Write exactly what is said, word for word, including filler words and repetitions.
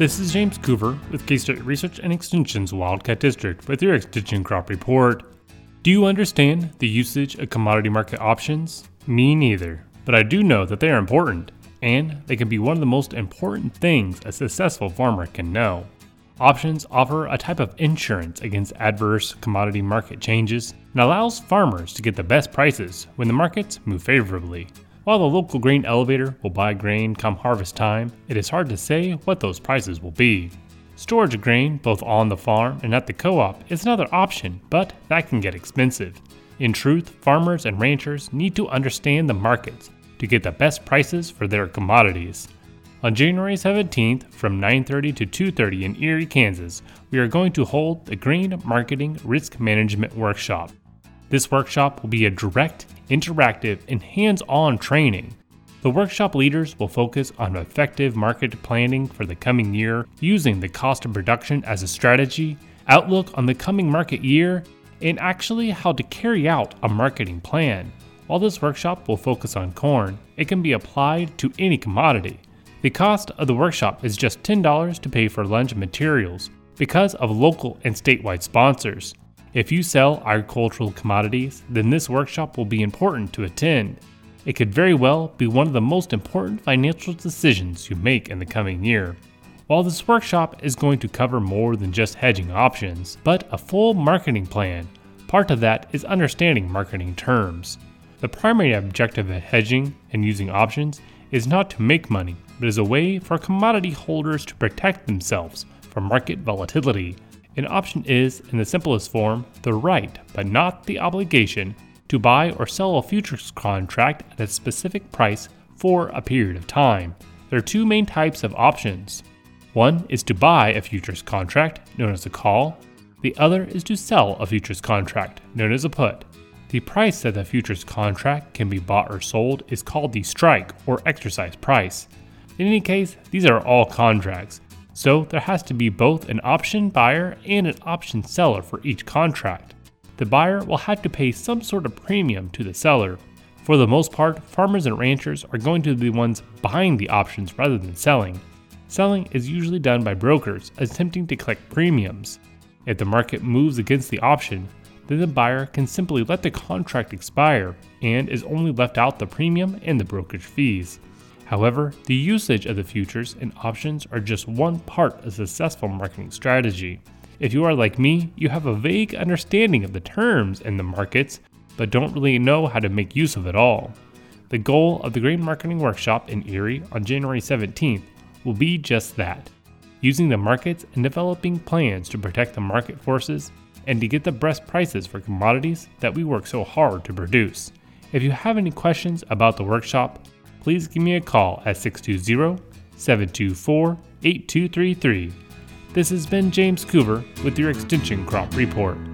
This is James Coover with K-State Research and Extension's Wildcat District with your Extension Crop Report. Do you understand the usage of commodity market options? Me neither, but I do know that they are important, and they can be one of the most important things a successful farmer can know. Options offer a type of insurance against adverse commodity market changes and allows farmers to get the best prices when the markets move favorably. While the local grain elevator will buy grain come harvest time, it is hard to say what those prices will be. Storage of grain both on the farm and at the co-op is another option, but that can get expensive. In truth, farmers and ranchers need to understand the markets to get the best prices for their commodities. On January seventeenth from nine thirty to two thirty in Erie, Kansas, we are going to hold the Grain Marketing Risk Management Workshop. This workshop will be a direct, interactive, and hands-on training. The workshop leaders will focus on effective market planning for the coming year using the cost of production as a strategy, outlook on the coming market year, and actually how to carry out a marketing plan. While this workshop will focus on corn, it can be applied to any commodity. The cost of the workshop is just ten dollars to pay for lunch and materials because of local and statewide sponsors. If you sell agricultural commodities, then this workshop will be important to attend. It could very well be one of the most important financial decisions you make in the coming year. While this workshop is going to cover more than just hedging options, but a full marketing plan, part of that is understanding marketing terms. The primary objective of hedging and using options is not to make money, but is a way for commodity holders to protect themselves from market volatility. An option is, in the simplest form, the right, but not the obligation, to buy or sell a futures contract at a specific price for a period of time. There are two main types of options. One is to buy a futures contract, known as a call. The other is to sell a futures contract, known as a put. The price that the futures contract can be bought or sold is called the strike or exercise price. In any case, these are all contracts. So there has to be both an option buyer and an option seller for each contract. The buyer will have to pay some sort of premium to the seller. For the most part, farmers and ranchers are going to be the ones buying the options rather than selling. Selling is usually done by brokers attempting to collect premiums. If the market moves against the option, then the buyer can simply let the contract expire and is only left out the premium and the brokerage fees. However, the usage of the futures and options are just one part of a successful marketing strategy. If you are like me, you have a vague understanding of the terms in the markets, but don't really know how to make use of it all. The goal of the Grain Marketing Workshop in Erie on January seventeenth will be just that, using the markets and developing plans to protect the market forces and to get the best prices for commodities that we work so hard to produce. If you have any questions about the workshop, please give me a call at six two zero, seven two four, eight two three three. This has been James Coover with your Extension Crop Report.